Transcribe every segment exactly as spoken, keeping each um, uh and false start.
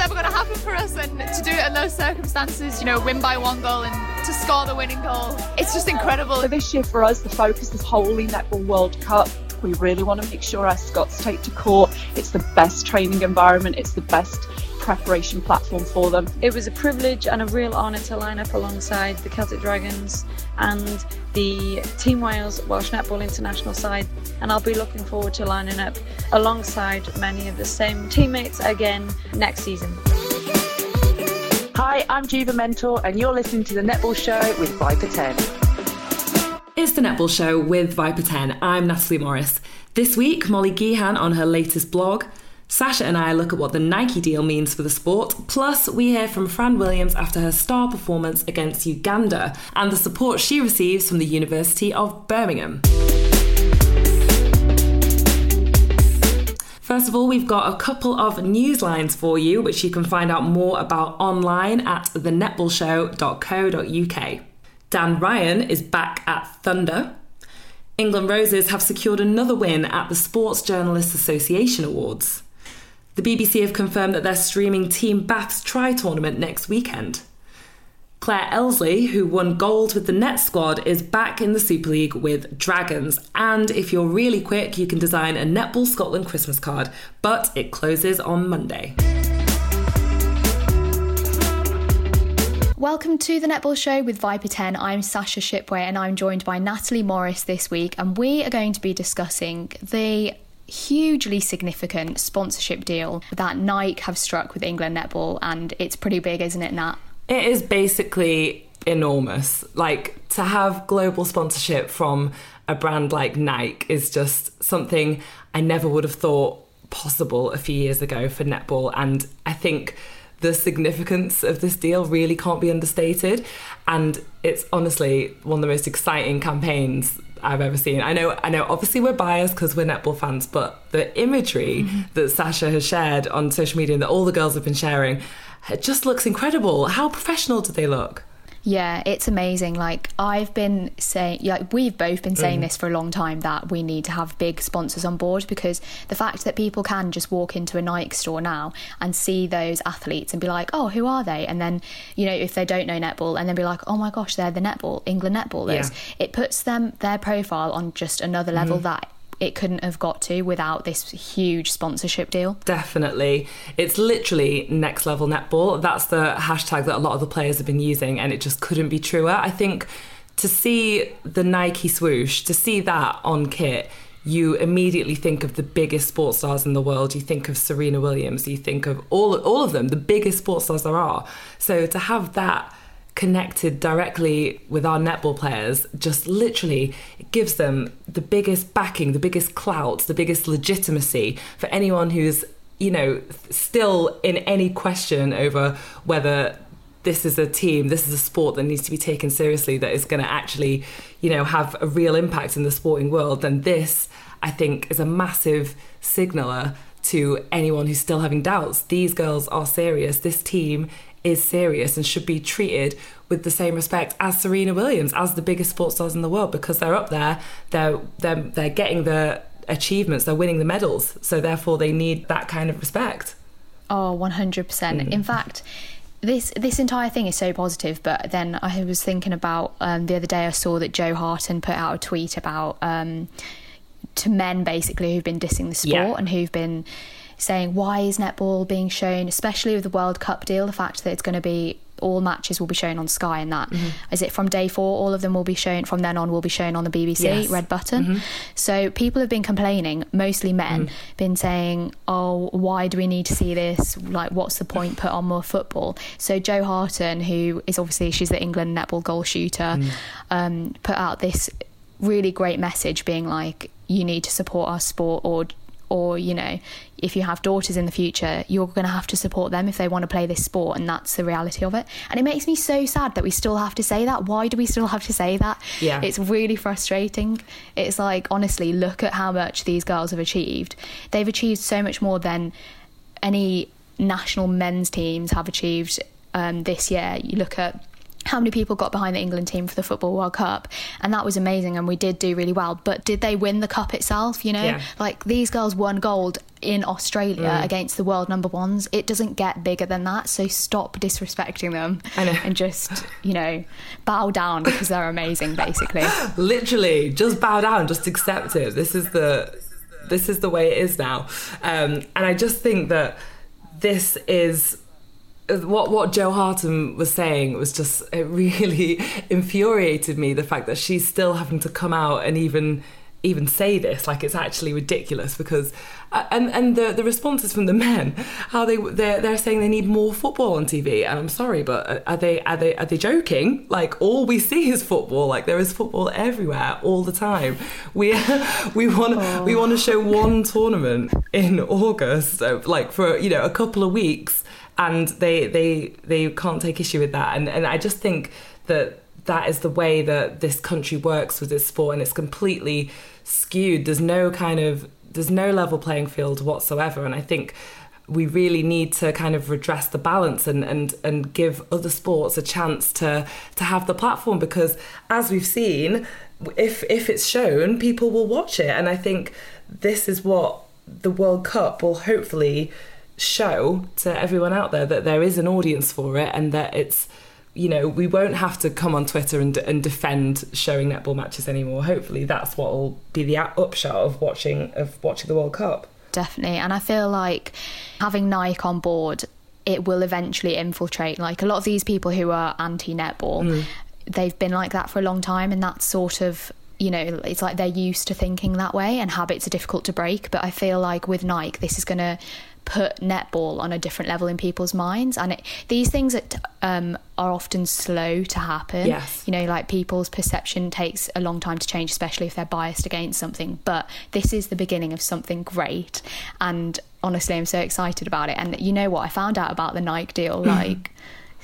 ever going to happen for us, and to do it in those circumstances, you know, win by one goal and to score the winning goal, it's just incredible. So this year for us, the focus is wholly Netball World Cup. We really want to make sure our Scots take to court. It's the best training environment, it's the best preparation platform for them. It was a privilege and a real honour to line up alongside the Celtic Dragons and the Team Wales Welsh Netball International side, and I'll be looking forward to lining up alongside many of the same teammates again next season. Hi, I'm Jiva Mentor and you're listening to The Netball Show with Viper ten. It's The Netball Show with Viper ten. I'm Natalie Morris. This week, Molly Geehan on her latest blog. Sasha and I look at what the Nike deal means for the sport. Plus, we hear from Fran Williams after her star performance against Uganda and the support she receives from the University of Birmingham. First of all, we've got a couple of news lines for you, which you can find out more about online at the netball show dot co dot uk. Dan Ryan is back at Thunder. England Roses have secured another win at the Sports Journalists Association Awards. The B B C have confirmed that they're streaming Team Bath's Tri tournament next weekend. Claire Elsley, who won gold with the Nets squad, is back in the Super League with Dragons. And if you're really quick, you can design a Netball Scotland Christmas card, but it closes on Monday. Welcome to The Netball Show with Viper ten. I'm Sasha Shipway and I'm joined by Natalie Morris this week, and we are going to be discussing the hugely significant sponsorship deal that Nike have struck with England Netball, and it's pretty big, isn't it, Nat? It is basically enormous. Like, to have global sponsorship from a brand like Nike is just something I never would have thought possible a few years ago for netball, and I think the significance of this deal really can't be understated, and it's honestly one of the most exciting campaigns I've ever seen. I know, I know. Obviously, we're biased because we're netball fans, but the imagery mm-hmm. that Sasha has shared on social media and that all the girls have been sharing, it just looks incredible. How professional do they look? Yeah, it's amazing. Like, I've been saying, like, we've both been saying mm. this for a long time, that we need to have big sponsors on board, because the fact that people can just walk into a Nike store now and see those athletes and be like, oh, who are they? And then, you know, if they don't know netball, and then be like, oh my gosh, they're the netball, England netballers. Yeah. It puts them, their profile on just another level mm. that it couldn't have got to without this huge sponsorship deal. Definitely. It's literally next level netball. That's the hashtag that a lot of the players have been using, and it just couldn't be truer. I think to see the Nike swoosh, to see that on kit, you immediately think of the biggest sports stars in the world. You think of Serena Williams, you think of all, all of them, the biggest sports stars there are. So to have that connected directly with our netball players, just literally it gives them the biggest backing, the biggest clout, the biggest legitimacy for anyone who's, you know, still in any question over whether this is a team, this is a sport that needs to be taken seriously, that is going to actually, you know, have a real impact in the sporting world. Then this, I think, is a massive signaler to anyone who's still having doubts. These girls are serious. This team is serious and should be treated with the same respect as Serena Williams, as the biggest sports stars in the world, because they're up there, they're they're they're getting the achievements, they're winning the medals, so therefore they need that kind of respect. Oh, one hundred percent. Mm. In fact, this this entire thing is so positive, but then I was thinking about um, the other day I saw that Joe Harton put out a tweet about um, to men basically who've been dissing the sport yeah. and who've been saying, why is netball being shown, especially with the World Cup deal, the fact that it's going to be, all matches will be shown on Sky, and that mm-hmm. is it from day four, all of them will be shown, from then on will be shown on the B B C, yes. Red Button. Mm-hmm. So people have been complaining, mostly men, mm. been saying, oh, why do we need to see this? Like, what's the point? Put on more football. So Jo Harton, who is obviously, she's the England netball goal shooter, mm. um, put out this really great message being like, you need to support our sport, or or, you know, if you have daughters in the future, you're going to have to support them if they want to play this sport, and that's the reality of it. And it makes me so sad that we still have to say that. Why do we still have to say that? Yeah. It's really frustrating. It's like, honestly, look at how much these girls have achieved. They've achieved so much more than any national men's teams have achieved um, this year. You look at how many people got behind the England team for the Football World Cup, and that was amazing, and we did do really well. But did they win the cup itself? You know, yeah. like, these girls won gold in Australia mm. against the world number ones. It doesn't get bigger than that, so stop disrespecting them and just, you know, bow down because they're amazing, basically. Literally, just bow down, just accept it. This is the this is the way it is now. Um, and I just think that this is what what Jo Harten was saying was just, it really infuriated me, the fact that she's still having to come out and even even say this. Like, it's actually ridiculous, because uh, and and the the responses from the men, how they they're, they're saying they need more football on T V, and I'm sorry, but are they are they are they joking? Like, all we see is football. Like, there is football everywhere all the time. We we want oh. we want to show one tournament in August, so, like, for, you know, a couple of weeks, and they they they can't take issue with that. And and I just think that that is the way that this country works with this sport, and it's completely skewed. There's no kind of there's no level playing field whatsoever, and I think we really need to kind of redress the balance and and and give other sports a chance to to have the platform, because as we've seen, if if it's shown, people will watch it. And I think this is what the World Cup will hopefully show to everyone out there, that there is an audience for it, and that it's, you know, we won't have to come on Twitter and, and defend showing netball matches anymore. Hopefully that's what will be the upshot of watching of watching the World Cup. Definitely. And I feel like having Nike on board, it will eventually infiltrate. Like, a lot of these people who are anti-netball, mm. they've been like that for a long time, and that's sort of, you know, it's like they're used to thinking that way, and habits are difficult to break. But I feel like with Nike, this is going to put netball on a different level in people's minds, and it, these things that um, are often slow to happen. Yes. You know, like, people's perception takes a long time to change, especially if they're biased against something. But this is the beginning of something great, and honestly, I'm so excited about it. And you know what? I found out about the Nike deal like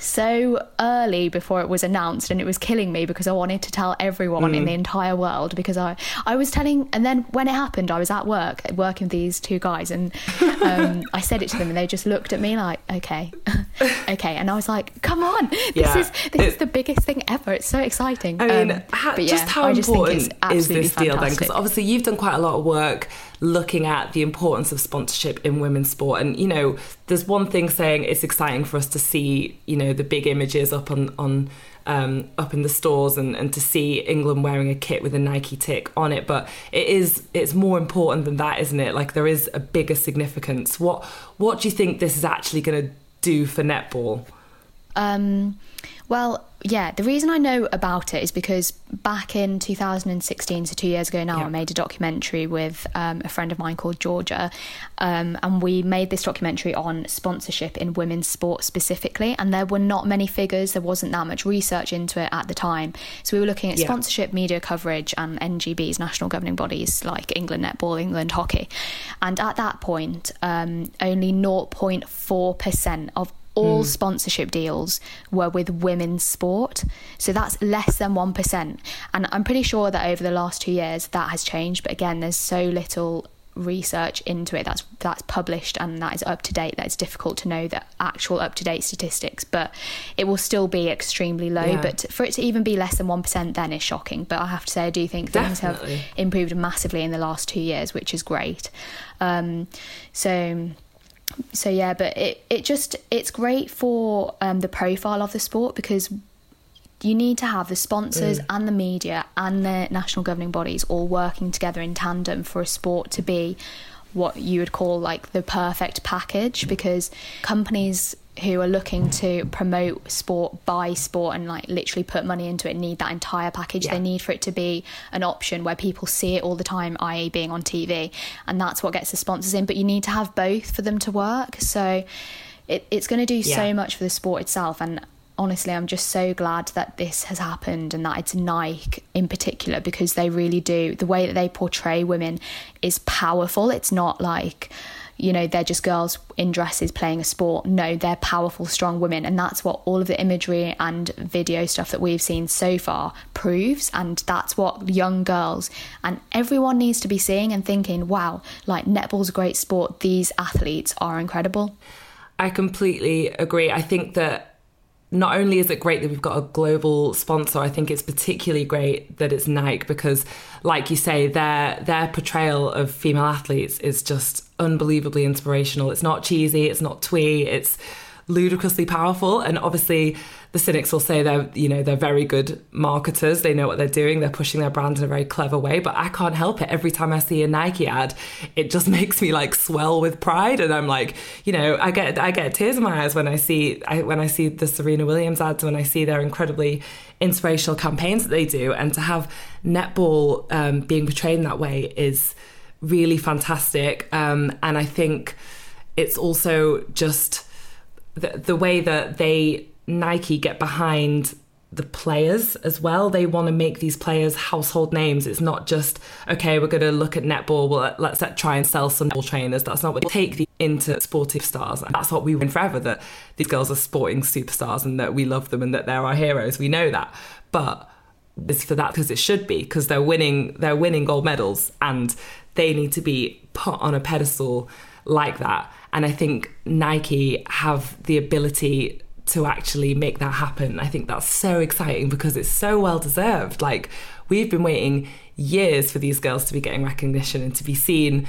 so early before it was announced, and it was killing me because I wanted to tell everyone mm. in the entire world, because I I was telling, and then when it happened, I was at work working with these two guys, and um, I said it to them, and they just looked at me like, okay okay and I was like, come on, this yeah. is this it, is the biggest thing ever. It's so exciting. I mean, um, ha- but yeah, just how I just important think it's is this deal then? fantastic. Because obviously you've done quite a lot of work looking at the importance of sponsorship in women's sport, and, you know, there's one thing saying it's exciting for us to see, you know, the big images up on on um, up in the stores, and, and to see England wearing a kit with a Nike tick on it, but it is it's more important than that, isn't it? Like, there is a bigger significance. What what do you think this is actually going to do for netball? Um, well, yeah, the reason I know about it is because back in two thousand sixteen, so two years ago now, yeah. I made a documentary with um, a friend of mine called Georgia, um, and we made this documentary on sponsorship in women's sport specifically, and there were not many figures, there wasn't that much research into it at the time. So we were looking at yeah. sponsorship, media coverage, and N G Bs, national governing bodies like England Netball, England Hockey. And at that point, um, only zero point four percent of all mm. sponsorship deals were with women's sport. So that's less than one percent. And I'm pretty sure that over the last two years that has changed. But again, there's so little research into it that's that's published and that is up to date that it's difficult to know the actual up to date statistics. But it will still be extremely low. Yeah. But for it to even be less than one percent then is shocking. But I have to say, I do think things Definitely. have improved massively in the last two years, which is great. Um, so... So yeah, but it, it just, it's great for um, the profile of the sport, because you need to have the sponsors mm. and the media and the national governing bodies all working together in tandem for a sport to be what you would call like the perfect package, because companies who are looking to promote sport, buy sport, and like literally put money into it need that entire package. Yeah. They need for it to be an option where people see it all the time, that is being on T V, and that's what gets the sponsors in. But you need to have both for them to work. So it, it's going to do yeah. so much for the sport itself. And honestly, I'm just so glad that this has happened, and that it's Nike in particular, because they really do, the way that they portray women is powerful. It's not like, you know, they're just girls in dresses playing a sport. No, they're powerful, strong women. And that's what all of the imagery and video stuff that we've seen so far proves. And that's what young girls and everyone needs to be seeing and thinking, wow, like, netball's a great sport. These athletes are incredible. I completely agree. I think that not only is it great that we've got a global sponsor, I think it's particularly great that it's Nike, because like you say, their their portrayal of female athletes is just unbelievably inspirational. It's not cheesy, it's not twee, it's ludicrously powerful. And obviously the cynics will say they're, you know, they're very good marketers. They know what they're doing. They're pushing their brand in a very clever way. But I can't help it. Every time I see a Nike ad, it just makes me like swell with pride. And I'm like, you know, I get I get tears in my eyes when I see I, when I see the Serena Williams ads, when I see their incredibly inspirational campaigns that they do. And to have netball um, being portrayed in that way is really fantastic. Um, and I think it's also just the, the way that they Nike get behind the players as well. They want to make these players household names. It's not just, okay, we're going to look at netball, well, let's try and sell some netball trainers. That's not what they take the, into sportive stars. And that's what we win forever, that these girls are sporting superstars and that we love them and that they're our heroes. We know that. But it's for that because it should be, because they're winning, they're winning gold medals and they need to be put on a pedestal like that. And I think Nike have the ability to actually make that happen. I think that's so exciting because it's so well deserved. Like, we've been waiting years for these girls to be getting recognition and to be seen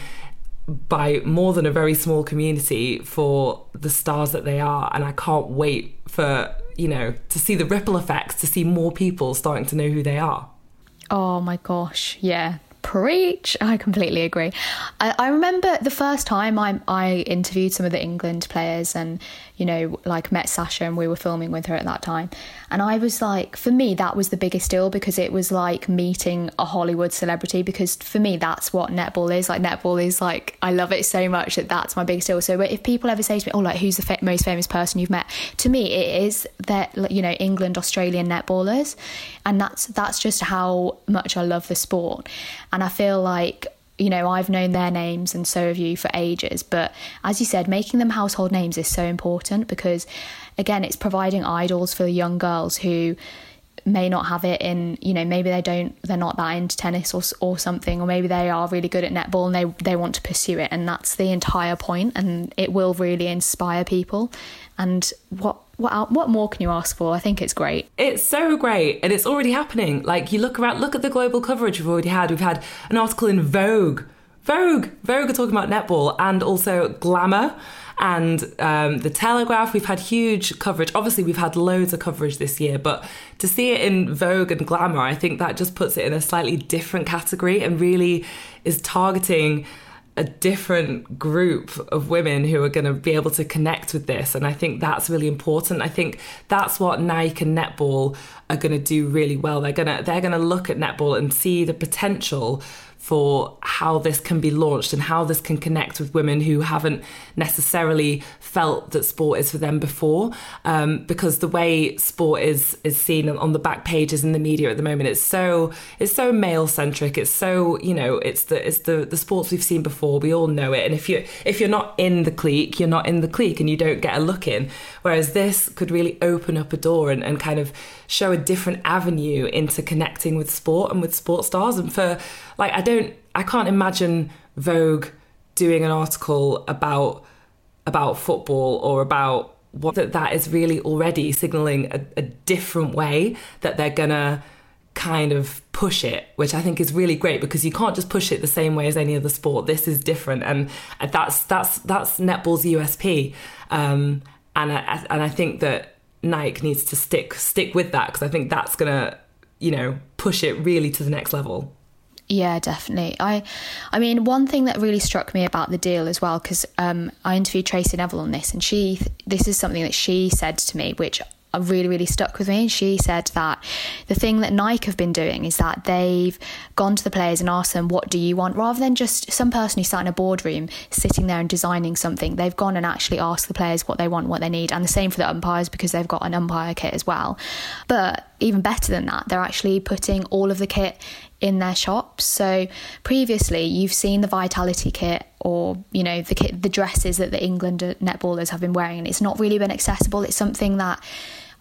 by more than a very small community for the stars that they are. And I can't wait for, you know, to see the ripple effects, to see more people starting to know who they are. Oh my gosh, yeah. Preach. I completely agree. I, I remember the first time I, I interviewed some of the England players and, you know, like met Sasha and we were filming with her at that time. And I was like, for me, that was the biggest deal because it was like meeting a Hollywood celebrity, because for me, that's what netball is. Like, netball is like, I love it so much that that's my biggest deal. So if people ever say to me, oh, like, who's the fa- most famous person you've met? To me, it is that, you know, England, Australian netballers. And that's that's just how much I love the sport. And I feel like, you know, I've known their names and so have you for ages. But as you said, making them household names is so important because, again, it's providing idols for young girls who may not have it in, you know, maybe they don't, they're not that into tennis or or something, or maybe they are really good at netball and they, they want to pursue it. And that's the entire point, and it will really inspire people. And what what what more can you ask for? I think it's great. It's so great, and it's already happening. Like, you look around, look at the global coverage we've already had. We've had an article in Vogue. Vogue. Vogue are talking about netball, and also Glamour and um, The Telegraph. We've had huge coverage. Obviously, we've had loads of coverage this year, but to see it in Vogue and Glamour, I think that just puts it in a slightly different category and really is targeting a different group of women who are going to be able to connect with this. And I think that's really important. I think that's what Nike and netball are going to do really well. They're going to they're going to look at netball and see the potential for how this can be launched and how this can connect with women who haven't necessarily felt that sport is for them before. Um, because the way sport is is seen on the back pages in the media at the moment, it's so it's so male centric. It's so, you know, it's the it's the the sports we've seen before. We all know it. And if you if you're not in the clique, you're not in the clique, and you don't get a look in. Whereas this could really open up a door and, and kind of show a different avenue into connecting with sport and with sports stars. And for like, I don't, I can't imagine Vogue doing an article about about football or about what that that is really already signalling a, a different way that they're gonna kind of push it, which I think is really great, because you can't just push it the same way as any other sport. This is different, and that's that's that's netball's U S P. Um, and I, and I think that Nike needs to stick stick with that, because I think that's gonna, you know, push it really to the next level. Yeah, definitely. I I mean, one thing that really struck me about the deal as well, because um, I interviewed Tracy Neville on this, and she this is something that she said to me, which really, really stuck with me. And she said that the thing that Nike have been doing is that they've gone to the players and asked them, what do you want? Rather than just some person who sat in a boardroom sitting there and designing something, they've gone and actually asked the players what they want, what they need. And the same for the umpires, because they've got an umpire kit as well. But even better than that, they're actually putting all of the kit in their shops. So previously you've seen the Vitality kit, or, you know, the kit, the dresses that the England netballers have been wearing, and it's not really been accessible. It's something that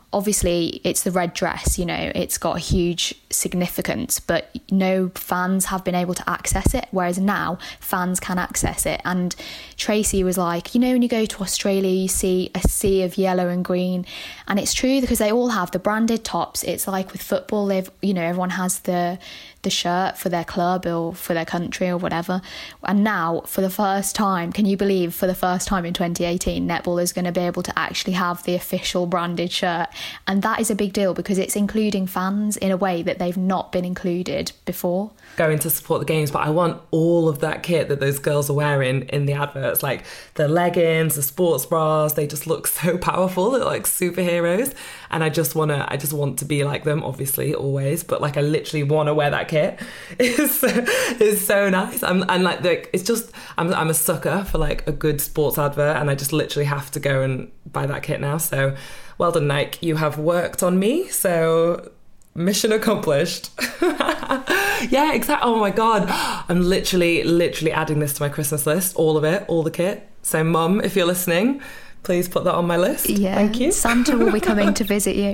obviously it's the red dress, you know, it's got a huge significance, but no fans have been able to access it, whereas now fans can access it. And Tracy was like, you know, when you go to Australia, you see a sea of yellow and green, and it's true because they all have the branded tops. It's like with football, they've, you know, everyone has the the shirt for their club or for their country or whatever. And now, for the first time, can you believe, for the first time in twenty eighteen, netball is going to be able to actually have the official branded shirt. And that is a big deal because it's including fans in a way that they've not been included before. Going to support the games, but I want all of that kit that those girls are wearing in the adverts, like the leggings, the sports bras. They just look so powerful. They're like superheroes, and I just want to I just want to be like them, obviously, always, but like I literally want to wear that kit. It's so, it's so nice. I'm and like the, it's just I'm I'm a sucker for like a good sports advert, and I just literally have to go and buy that kit now. So well done, Nike, you have worked on me, so mission accomplished. Yeah, exactly. Oh my god, I'm literally literally adding this to my Christmas list, all of it, all the kit. So Mum, if you're listening, please put that on my list. Yeah, thank you. Santa will be coming to visit you.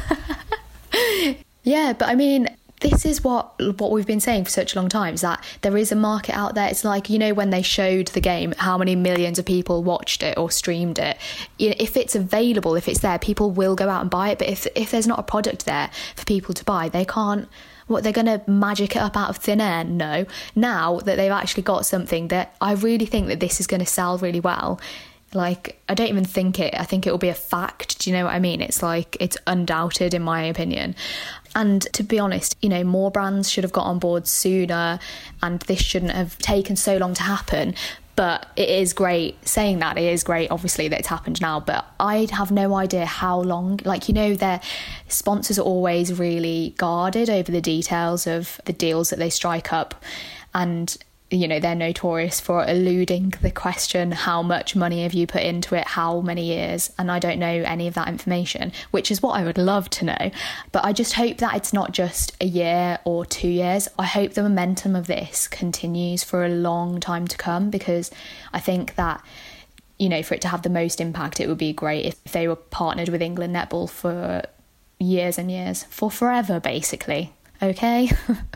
Yeah, but I mean, this is what what we've been saying for such a long time, is that there is a market out there. It's like, you know, when they showed the game, how many millions of people watched it or streamed it. You know, if it's available, if it's there, people will go out and buy it. But if if there's not a product there for people to buy, they can't. What, they're going to magic it up out of thin air? No. Now that they've actually got something that I really think that this is going to sell really well. Like, I don't even think it, I think it will be a fact. Do you know what I mean? It's like, it's undoubted in my opinion. And to be honest, you know, more brands should have got on board sooner, and this shouldn't have taken so long to happen. But it is great, saying that, it is great, obviously, that it's happened now, but I have no idea how long. Like, you know, their sponsors are always really guarded over the details of the deals that they strike up. And, you know, they're notorious for eluding the question, how much money have you put into it, how many years? And I don't know any of that information, which is what I would love to know. But I just hope that it's not just a year or two years. I hope the momentum of this continues for a long time to come, because I think that, you know, for it to have the most impact, it would be great if they were partnered with England Netball for years and years, for forever, basically. Okay?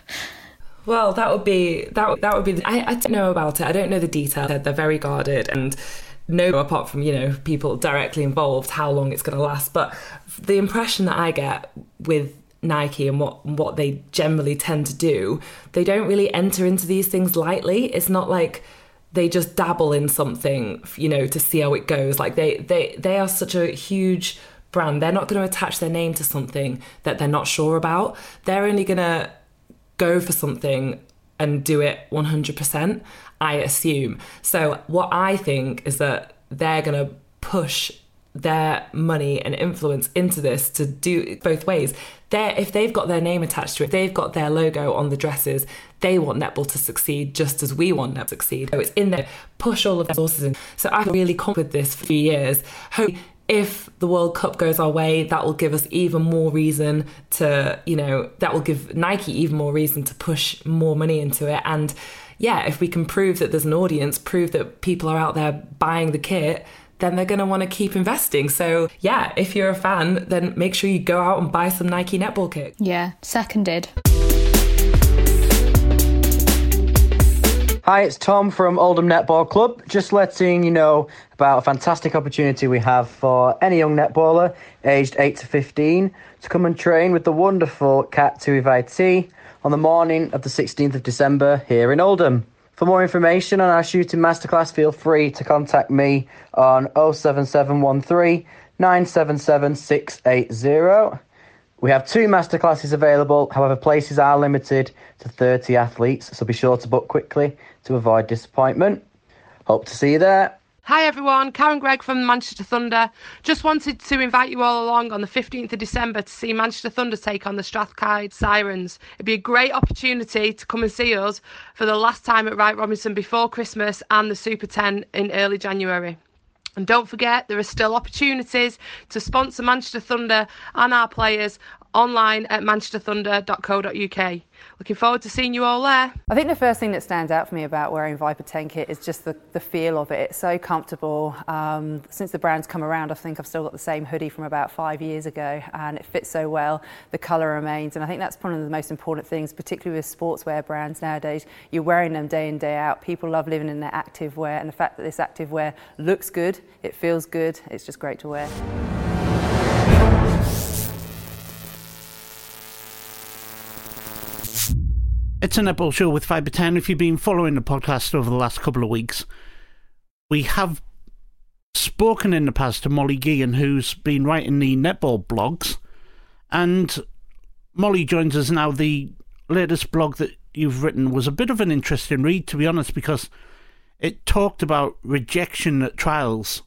Well, that would be that. That would be. I, I don't know about it. I don't know the detail. They're, they're very guarded, and no, apart from, you know, people directly involved, how long it's going to last. But the impression that I get with Nike and what what they generally tend to do, they don't really enter into these things lightly. It's not like they just dabble in something, you know, to see how it goes. Like they they they are such a huge brand. They're not going to attach their name to something that they're not sure about. They're only going to go for something and do it one hundred percent, I assume. So what I think is that they're going to push their money and influence into this to do it both ways. They're, if they've got their name attached to it, they've got their logo on the dresses, they want netball to succeed just as we want netball to succeed. So it's in there, push all of their resources in. So I'm really confident with this for a few years. Hope if the World Cup goes our way, that will give us even more reason to, you know, that will give Nike even more reason to push more money into it. And yeah, if we can prove that there's an audience, prove that people are out there buying the kit, then they're going to want to keep investing. So yeah, if you're a fan, then make sure you go out and buy some Nike netball kit. Yeah, seconded. Hi, it's Tom from Oldham Netball Club. Just letting you know about a fantastic opportunity we have for any young netballer aged eight to fifteen to come and train with the wonderful Cat Tuivai-T on the morning of the sixteenth of December here in Oldham. For more information on our shooting masterclass, feel free to contact me on oh seven seven one three nine seven seven six eight zero. We have two masterclasses available, however places are limited to thirty athletes, so be sure to book quickly to avoid disappointment. Hope to see you there. Hi everyone, Karen Gregg from Manchester Thunder. Just wanted to invite you all along on the fifteenth of December to see Manchester Thunder take on the Strathclyde Sirens. It'd be a great opportunity to come and see us for the last time at Wright Robinson before Christmas and the Super ten in early January. And don't forget, there are still opportunities to sponsor Manchester Thunder and our players online at manchester thunder dot co dot uk. Looking forward to seeing you all there. I think the first thing that stands out for me about wearing Viper ten kit is just the, the feel of it. It's so comfortable. Um, since the brand's come around, I think I've still got the same hoodie from about five years ago, and it fits so well. The colour remains, and I think that's one of the most important things, particularly with sportswear brands nowadays. You're wearing them day in, day out. People love living in their active wear, and the fact that this active wear looks good, it feels good, it's just great to wear. It's a netball show with Viper ten. If you've been following the podcast over the last couple of weeks, we have spoken in the past to Molly Guillen, who's been writing the netball blogs. And Molly joins us now. The latest blog that you've written was a bit of an interesting read, to be honest, because it talked about rejection at trials.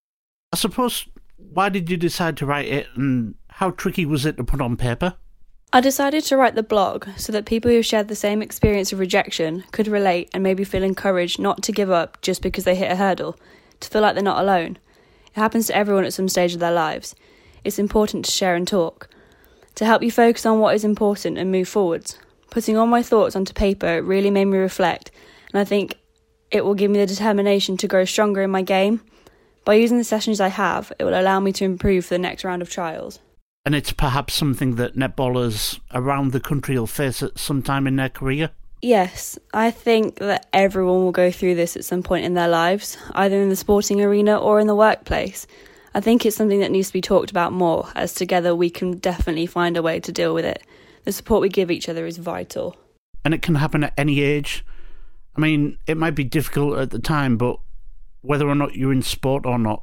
I suppose, why did you decide to write it, and how tricky was it to put on paper? I decided to write the blog so that people who shared the same experience of rejection could relate and maybe feel encouraged not to give up just because they hit a hurdle, to feel like they're not alone. It happens to everyone at some stage of their lives. It's important to share and talk. To help you focus on what is important and move forwards. Putting all my thoughts onto paper really made me reflect, and I think it will give me the determination to grow stronger in my game. By using the sessions I have, it will allow me to improve for the next round of trials. And it's perhaps something that netballers around the country will face at some time in their career? Yes, I think that everyone will go through this at some point in their lives, either in the sporting arena or in the workplace. I think it's something that needs to be talked about more, as together we can definitely find a way to deal with it. The support we give each other is vital. And it can happen at any age. I mean, it might be difficult at the time, but whether or not you're in sport or not,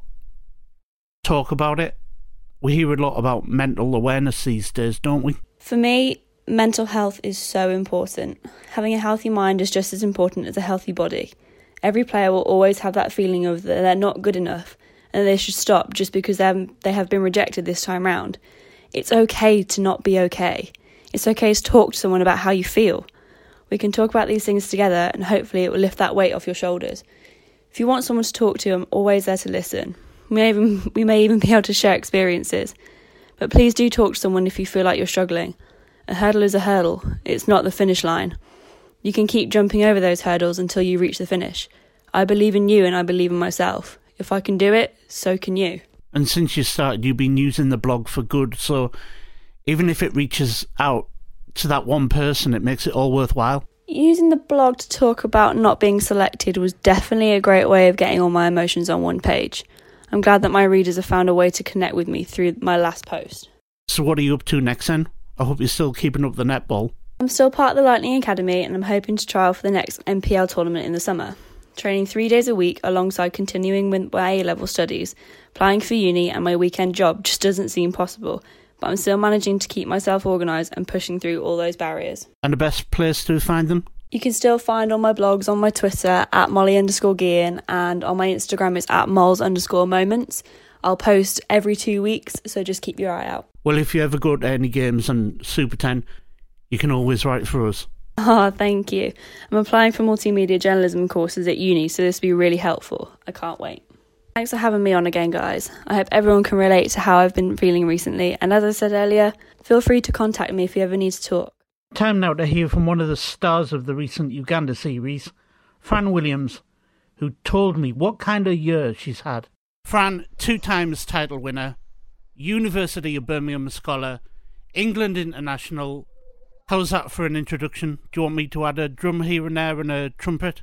talk about it. We hear a lot about mental awareness these days, don't we? For me, mental health is so important. Having a healthy mind is just as important as a healthy body. Every player will always have that feeling of that they're not good enough and they should stop just because they have been rejected this time round. It's okay to not be okay. It's okay to talk to someone about how you feel. We can talk about these things together and hopefully it will lift that weight off your shoulders. If you want someone to talk to, I'm always there to listen. We may, even, we may even be able to share experiences. But please do talk to someone if you feel like you're struggling. A hurdle is a hurdle. It's not the finish line. You can keep jumping over those hurdles until you reach the finish. I believe in you and I believe in myself. If I can do it, so can you. And since you started, you've been using the blog for good. So even if it reaches out to that one person, it makes it all worthwhile. Using the blog to talk about not being selected was definitely a great way of getting all my emotions on one page. I'm glad that my readers have found a way to connect with me through my last post. So what are you up to next then? I hope you're still keeping up the netball. I'm still part of the Lightning Academy and I'm hoping to trial for the next M P L tournament in the summer. Training three days a week alongside continuing with my A-level studies, applying for uni and my weekend job just doesn't seem possible, but I'm still managing to keep myself organised and pushing through all those barriers. And the best place to find them? You can still find all my blogs on my Twitter at Molly underscore Guillen and on my Instagram it's at Mols underscore moments. I'll post every two weeks, so just keep your eye out. Well, if you ever go to any games on Super ten, you can always write for us. Oh, thank you. I'm applying for multimedia journalism courses at uni, so this will be really helpful. I can't wait. Thanks for having me on again, guys. I hope everyone can relate to how I've been feeling recently, and as I said earlier, feel free to contact me if you ever need to talk. Time now to hear from one of the stars of the recent Uganda series, Fran Williams, who told me what kind of year she's had. Fran, two times title winner, University of Birmingham scholar, England international. How's that for an introduction? Do you want me to add a drum here and there and a trumpet?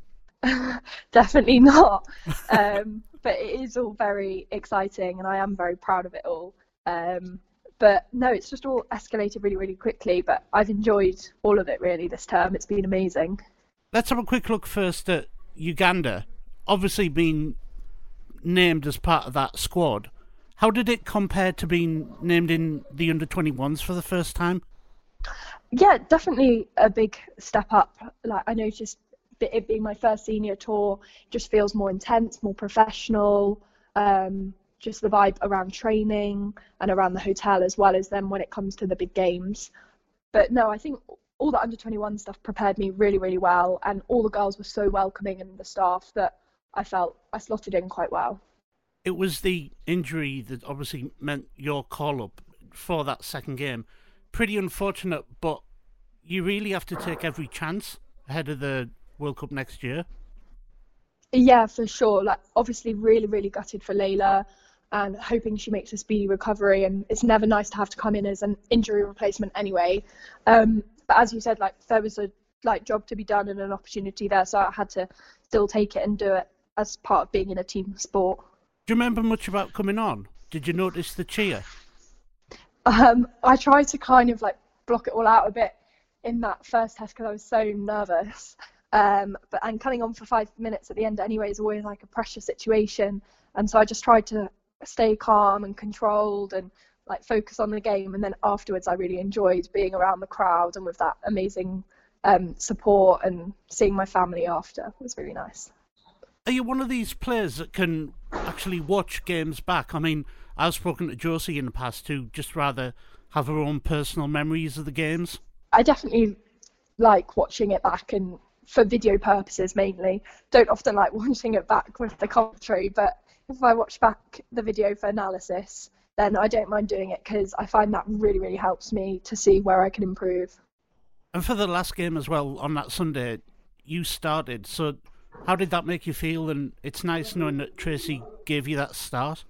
Definitely not. Um, but it is all very exciting and I am very proud of it all. Um, But no, it's just all escalated really, really quickly. But I've enjoyed all of it really this term. It's been amazing. Let's have a quick look first at Uganda. Obviously being named as part of that squad. How did it compare to being named in the under twenty-ones for the first time? Yeah, definitely a big step up. Like I noticed it being my first senior tour, just feels more intense, more professional. Um, just the vibe around training and around the hotel as well as then when it comes to the big games. But no, I think all the under twenty-one stuff prepared me really, really well, and all the girls were so welcoming and the staff that I felt I slotted in quite well. It was the injury that obviously meant your call-up. for that second game. Pretty unfortunate, but you really have to take every chance ahead of the World Cup next year. Yeah, for sure. Like, obviously, really, really gutted for Layla, and hoping she makes a speedy recovery. And it's never nice to have to come in as an injury replacement anyway. Um, but as you said, like there was a like job to be done and an opportunity there, so I had to still take it and do it as part of being in a team sport. Do you remember much about coming on? Did you notice the cheer? Um, I tried to kind of like block it all out a bit in that first test because I was so nervous. Um, but and coming on for five minutes at the end anyway is always like a pressure situation, and so I just tried to stay calm and controlled and like focus on the game. And then afterwards, I really enjoyed being around the crowd and with that amazing um, support and seeing my family after. It was really nice. Are you one of these players that can actually watch games back? I mean, I've spoken to Josie in the past who just rather have her own personal memories of the games. I definitely like watching it back, and for video purposes mainly. Don't often like watching it back with the commentary, but if I watch back the video for analysis, then I don't mind doing it because I find that really, really helps me to see where I can improve. And for the last game as well, on that Sunday, you started. So how did that make you feel? And it's nice knowing that Tracy gave you that start.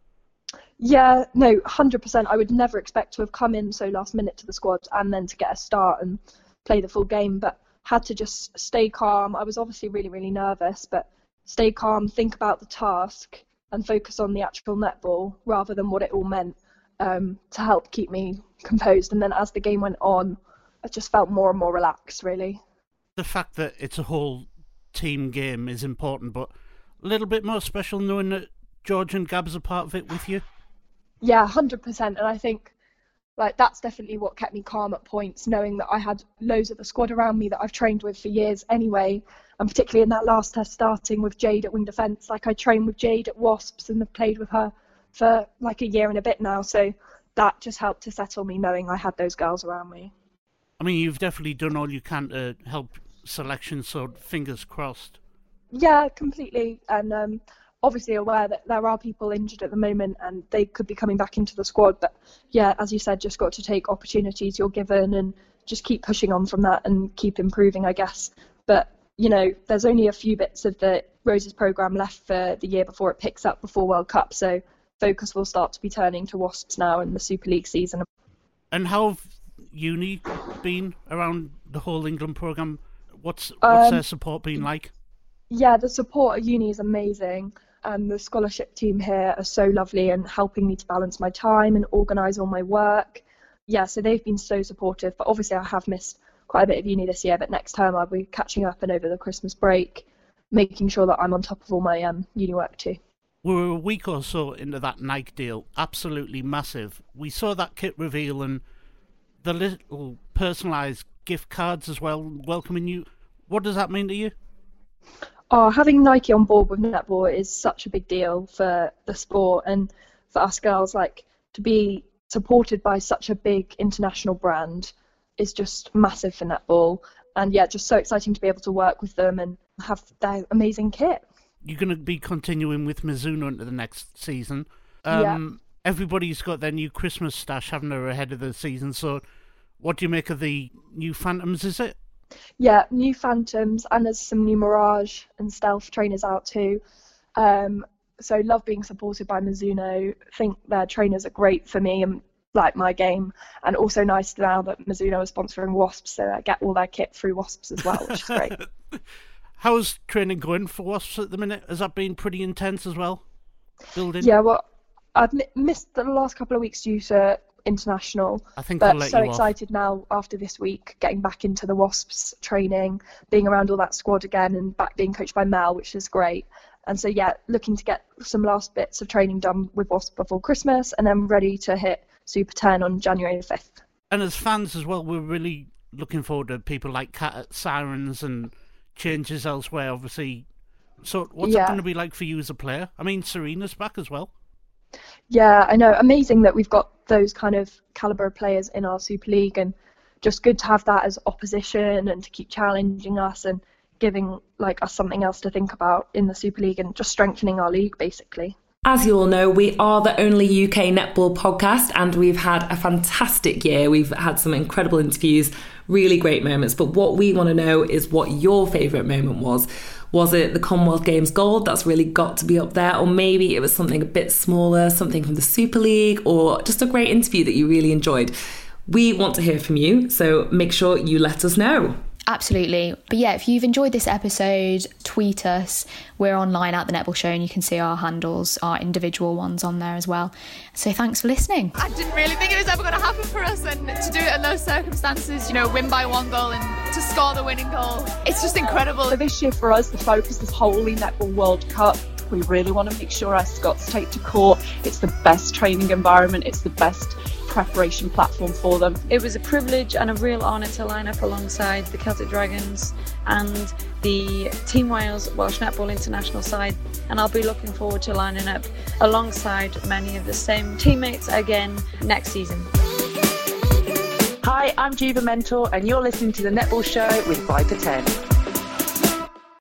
Yeah, no, one hundred percent. I would never expect to have come in so last minute to the squad and then to get a start and play the full game, but had to just stay calm. I was obviously really, really nervous, but stay calm, think about the task and focus on the actual netball rather than what it all meant, um, to help keep me composed. And then as the game went on, I just felt more and more relaxed, really. The fact that it's a whole team game is important, but a little bit more special knowing that George and Gabs are part of it with you? Yeah, one hundred percent. And I think like that's definitely what kept me calm at points, knowing that I had loads of the squad around me that I've trained with for years anyway, and particularly in that last test starting with Jade at wing defence. Like I trained with Jade at Wasps and have played with her for like a year and a bit now, so that just helped to settle me knowing I had those girls around me. I mean, you've definitely done all you can to help selection, so fingers crossed. Yeah, completely. And um, obviously aware that there are people injured at the moment and they could be coming back into the squad. But yeah, as you said, just got to take opportunities you're given and just keep pushing on from that and keep improving, I guess. But, you know, there's only a few bits of the Roses programme left for the year before it picks up before World Cup. So focus will start to be turning to Wasps now in the Super League season. And how have uni been around the whole England programme? What's, what's um, their support been like? Yeah, the support at uni is amazing. And the scholarship team here are so lovely and helping me to balance my time and organise all my work. Yeah, so they've been so supportive. But obviously I have missed quite a bit of uni this year, but next term I'll be catching up and over the Christmas break, making sure that I'm on top of all my um, uni work too. We're a week or so into that Nike deal, absolutely massive. We saw that kit reveal and the little personalised gift cards as well, welcoming you. What does that mean to you? Oh, having Nike on board with netball is such a big deal for the sport and for us girls. Like, to be supported by such a big international brand is just massive for netball. And yeah, just so exciting to be able to work with them and have their amazing kit. You're going to be continuing with Mizuno into the next season. Um, yeah. Everybody's got their new Christmas stash, haven't they, ahead of the season? So what do you make of the new Phantoms, is it? Yeah, new Phantoms, and there's some new Mirage and Stealth trainers out too. Um, so love being supported by Mizuno. Think their trainers are great for me and like my game, and also nice now that Mizuno is sponsoring Wasps, so I get all their kit through Wasps as well, which is great. How's training going for Wasps at the minute? Has that been pretty intense as well? Building? Yeah, well, I've m- missed the last couple of weeks due to international, I think but let so you excited off. now after this week, getting back into the Wasps training, being around all that squad again, and back being coached by Mel, which is great. And so yeah, looking to get some last bits of training done with Wasps before Christmas, and then ready to hit Super ten on January the fifth. And as fans as well, we're really looking forward to people like Kat at Sirens and changes elsewhere, obviously. So what's Yeah. that going to be like for you as a player? I mean, Serena's back as well. Yeah, I know. Amazing that we've got those kind of caliber of players in our Super League, and just good to have that as opposition and to keep challenging us and giving like us something else to think about in the Super League and just strengthening our league basically. As you all know, we are the only U K netball podcast and we've had a fantastic year. We've had some incredible interviews, really great moments. But what we want to know is what your favourite moment was. Was it the Commonwealth Games gold? That's really got to be up there. Or maybe it was something a bit smaller, something from the Super League, or just a great interview that you really enjoyed. We want to hear from you, so make sure you let us know. Absolutely. But yeah, if you've enjoyed this episode, tweet us. We're online at The Netball Show and you can see our handles, our individual ones on there as well. So thanks for listening. I didn't really think it was ever going to happen for us, and to do it in those circumstances, you know, win by one goal and to score the winning goal, it's just incredible. So this year for us, the focus is wholly Netball World Cup. We really want to make sure our Scots take to court. It's the best training environment. It's the best preparation platform for them. It was a privilege and a real honour to line up alongside the Celtic Dragons and the Team Wales Welsh Netball International side, and I'll be looking forward to lining up alongside many of the same teammates again next season. Hi, I'm Juva Mentor and you're listening to The Netball Show with five to ten.